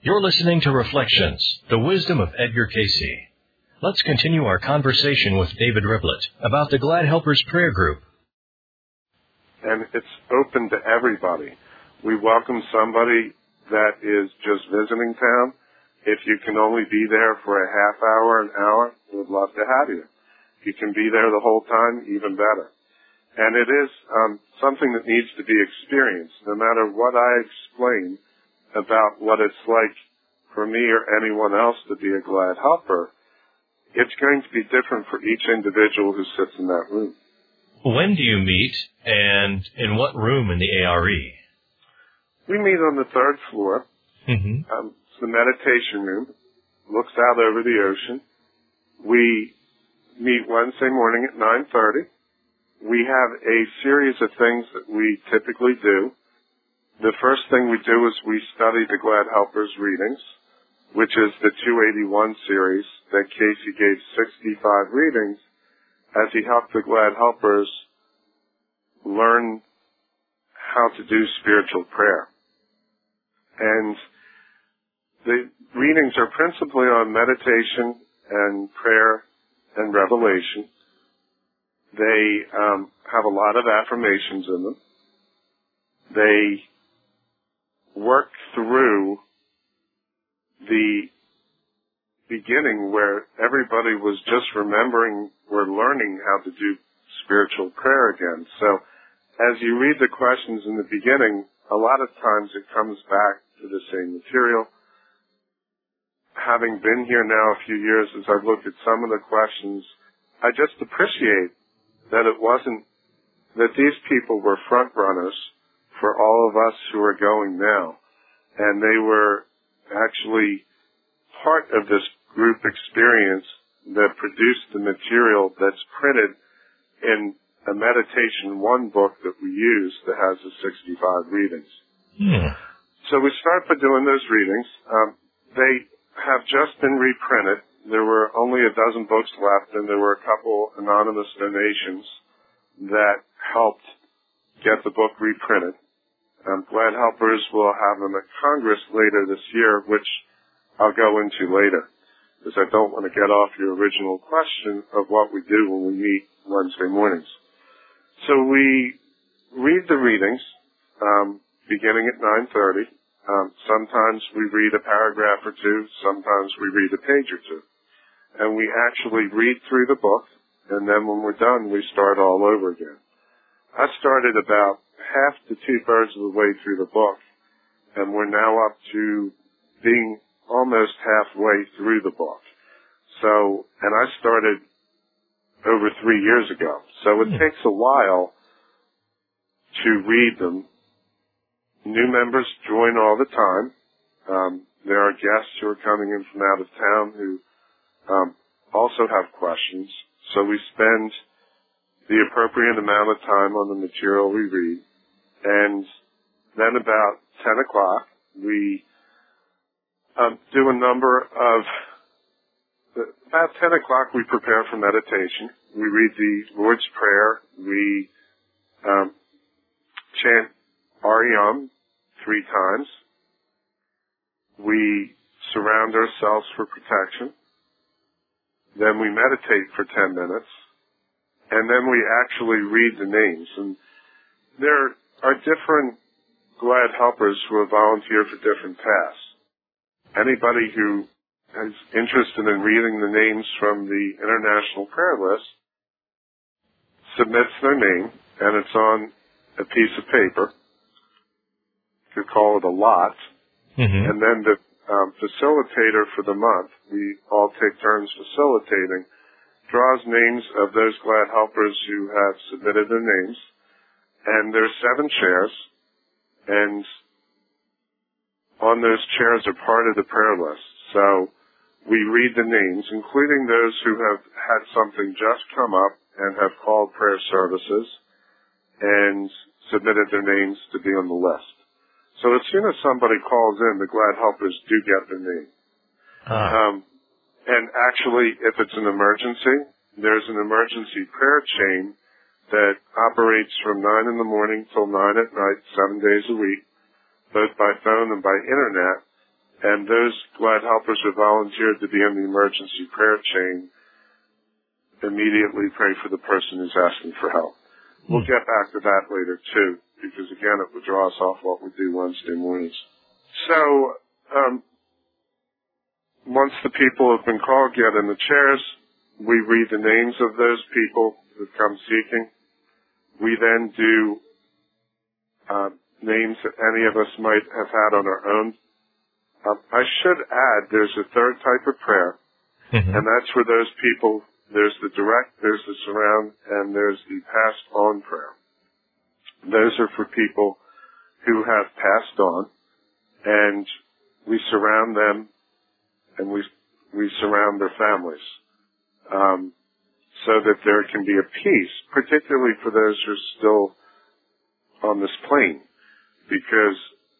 You're listening to Reflections, the Wisdom of Edgar Cayce. Let's continue our conversation with David Riblett about the Glad Helpers Prayer Group. And it's open to everybody. We welcome somebody that is just visiting town. If you can only be there for a half hour, an hour, we'd love to have you. If you can be there the whole time, even better. And it is something that needs to be experienced. No matter what I explain about what it's like for me or anyone else to be a Glad Helper, it's going to be different for each individual who sits in that room. When do you meet, and in what room in the ARE? We meet on the third floor. It's the meditation room. Looks out over the ocean. We meet Wednesday morning at 9:30. We have a series of things that we typically do. The first thing we do is we study the Glad Helpers readings, which is the 281 series that Cayce gave 65 readings as he helped the Glad Helpers learn how to do spiritual prayer. And the readings are principally on meditation and prayer and revelation. They have a lot of affirmations in them. They work through the beginning where everybody was just remembering or learning how to do spiritual prayer again. So as you read the questions in the beginning, a lot of times it comes back to the same material. Having been here now a few years, as I've looked at some of the questions, I just appreciate that it wasn't that these people were front runners for all of us who are going now. And they were actually part of this group experience that produced the material that's printed in a Meditation 1 book that we use that has the 65 readings. So we start by doing those readings. They have just been reprinted. There were only a dozen books left, and there were a couple anonymous donations that helped get the book reprinted. Glad Helpers will have them at Congress later this year, which I'll go into later, because I don't want to get off your original question of what we do when we meet Wednesday mornings. So we read the readings beginning at 9:30. Sometimes we read a paragraph or two. Sometimes we read a page or two. And we actually read through the book, and then when we're done, we start all over again. I started about half to two-thirds of the way through the book, and we're now up to being almost halfway through the book. So, and I started over 3 years ago. So it takes a while to read them. New members join all the time. There are guests who are coming in from out of town who also have questions. So we spend the appropriate amount of time on the material we read. And then about 10 o'clock, we do a number of, about 10 o'clock we prepare for meditation. We read the Lord's Prayer. We chant Ariam 3 times. We surround ourselves for protection. Then we meditate for 10 minutes. And then we actually read the names. And there are different Glad Helpers who have volunteered for different tasks. Anybody who is interested in reading the names from the International Prayer List submits their name, and it's on a piece of paper. You could call it a lot. And then the facilitator for the month, we all take turns facilitating, draws names of those Glad Helpers who have submitted their names. And there's 7 chairs, and on those chairs are part of the prayer list. So we read the names, including those who have had something just come up and have called prayer services and submitted their names to be on the list. So as soon as somebody calls in, the Glad Helpers do get their name. And actually, if it's an emergency, there's an emergency prayer chain that operates from 9 in the morning till 9 at night, 7 days a week, both by phone and by internet. And and those glad helpers who volunteered to be in the emergency prayer chain immediately pray for the person who's asking for help. We'll get back to that later too, because again, it would draw us off what we do Wednesday mornings. So, once the people have been called, get in the chairs. We read the names of those people who come seeking. We then do names that any of us might have had on our own. I should add, there's a third type of prayer, and that's for those people. There's the direct, there's the surround, and there's the passed on prayer. Those are for people who have passed on, and we surround them, and we surround their families, so that there can be a peace, particularly for those who are still on this plane, because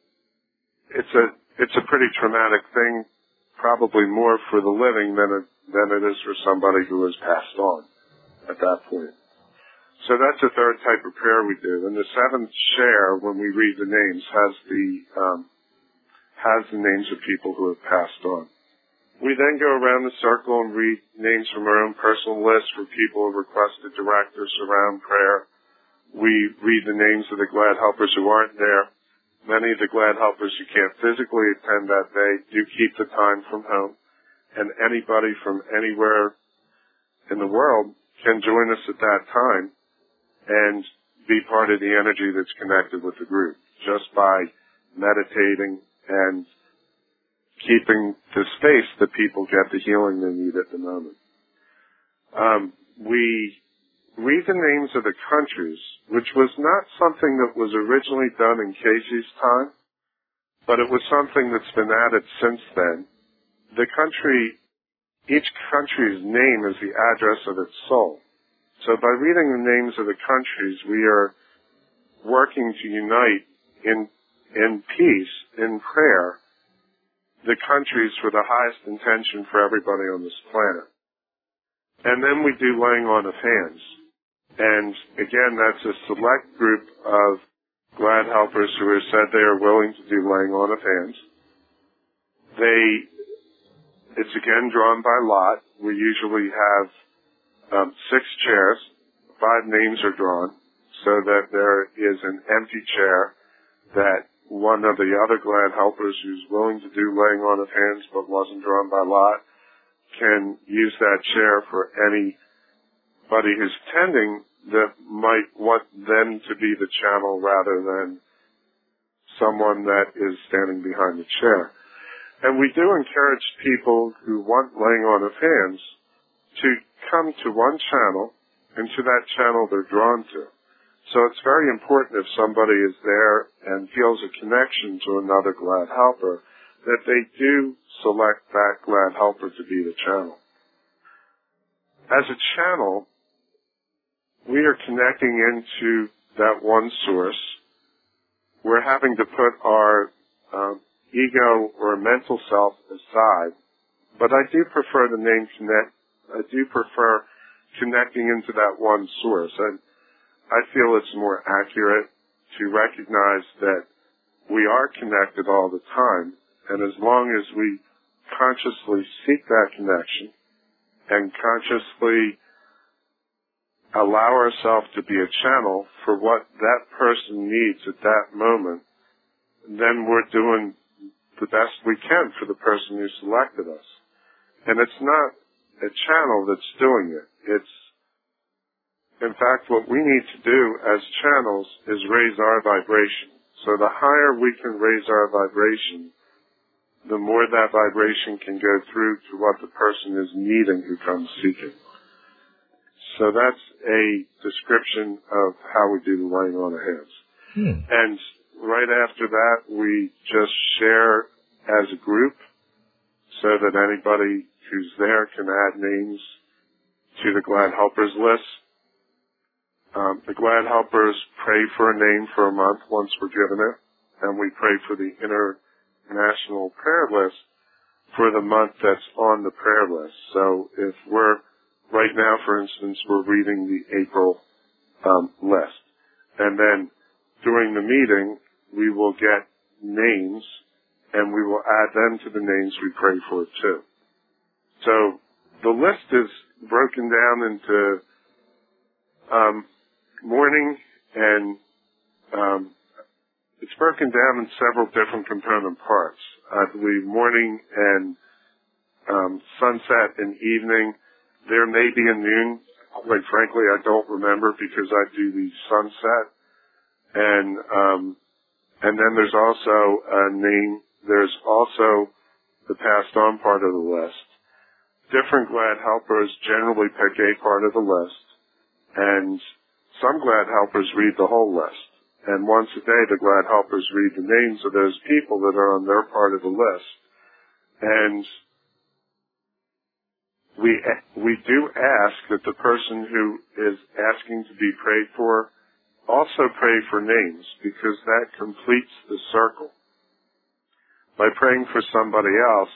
it's a pretty traumatic thing, probably more for the living than it is for somebody who has passed on at that point. So that's the third type of prayer we do. And the seventh share, when we read the names, has the names of people who have passed on. We then go around the circle and read names from our own personal list for people who requested direct or surround prayer. We read the names of the glad helpers who aren't there. Many of the glad helpers who can't physically attend that day do keep the time from home, and anybody from anywhere in the world can join us at that time and be part of the energy that's connected with the group just by meditating and keeping the space that people get the healing they need at the moment. We read the names of the countries, which was not something that was originally done in Casey's time, but it was something that's been added since then. Each country's name is the address of its soul. So by reading the names of the countries, we are working to unite in peace, in prayer, the countries for the highest intention for everybody on this planet. And then we do laying on of hands. And again, that's a select group of glad helpers who have said they are willing to do laying on of hands. It's again drawn by lot. We usually have 6 chairs. 5 names are drawn so that there is an empty chair that one of the other glad helpers who's willing to do laying on of hands but wasn't drawn by lot can use that chair for anybody who's attending that might want them to be the channel rather than someone that is standing behind the chair. And we do encourage people who want laying on of hands to come to one channel, and to that channel they're drawn to. So it's very important if somebody is there and feels a connection to another glad helper, that they do select that glad helper to be the channel. As a channel, we are connecting into that one source. We're having to put our ego or mental self aside, but I do prefer the name connect. I do prefer connecting into that one source. I feel it's more accurate to recognize that we are connected all the time, and as long as we consciously seek that connection and consciously allow ourselves to be a channel for what that person needs at that moment, then we're doing the best we can for the person who selected us. And it's not a channel that's doing it. It's, in fact, what we need to do as channels is raise our vibration. So the higher we can raise our vibration, the more that vibration can go through to what the person is needing who comes seeking. So that's a description of how we do the laying on of hands. And right after that, we just share as a group so that anybody who's there can add names to the Glad Helpers list. The Glad Helpers pray for a name for a month once we're given it, and we pray for the international prayer list for the month that's on the prayer list. So if we're, right now, for instance, we're reading the April list. And then during the meeting, we will get names and we will add them to the names we pray for too. So the list is broken down into morning, and it's broken down in several different component parts. I believe morning and sunset and evening. There may be a noon. Quite frankly, I don't remember because I do the sunset. And then there's also a name. There's also the passed on part of the list. Different glad helpers generally pick a part of the list, and some glad helpers read the whole list. And once a day, the glad helpers read the names of those people that are on their part of the list. And we do ask that the person who is asking to be prayed for also pray for names, because that completes the circle. By praying for somebody else,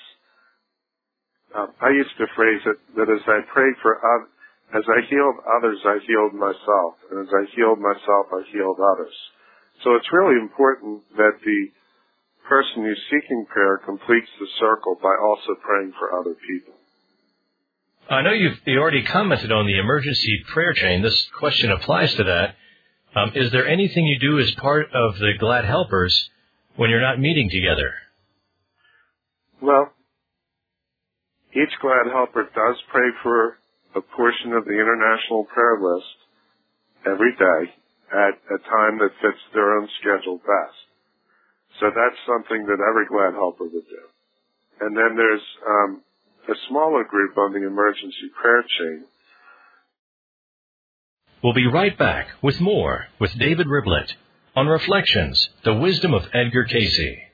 I used to phrase it that as I prayed for others, as I healed others, I healed myself, and as I healed myself, I healed others. So it's really important that the person who's seeking prayer completes the circle by also praying for other people. I know you already commented on the emergency prayer chain. This question applies to that. Is there anything you do as part of the Glad Helpers when you're not meeting together? Well, each Glad Helper does pray for a portion of the International Prayer List every day at a time that fits their own schedule best. So that's something that every Glad Helper would do. And then there's a smaller group on the emergency prayer chain. We'll be right back with more with David Riblet on Reflections, the Wisdom of Edgar Cayce.